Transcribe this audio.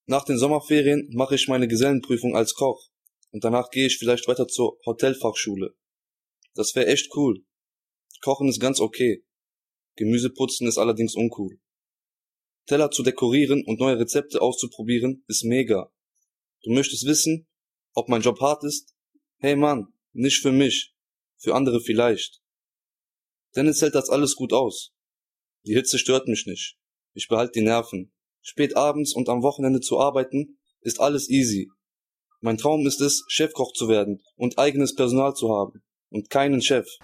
Nach den Sommerferien mache ich meine Gesellenprüfung als Koch und danach gehe ich vielleicht weiter zur Hotelfachschule. Das wäre echt cool. Kochen ist ganz okay. Gemüseputzen ist allerdings uncool. Teller zu dekorieren und neue Rezepte auszuprobieren ist mega. Du möchtest wissen, ob mein Job hart ist? Hey Mann, nicht für mich, für andere vielleicht. Dennis hält das alles gut aus. Die Hitze stört mich nicht. Ich behalte die Nerven. Spät abends und am Wochenende zu arbeiten, ist alles easy. Mein Traum ist es, Chefkoch zu werden und eigenes Personal zu haben und keinen Chef.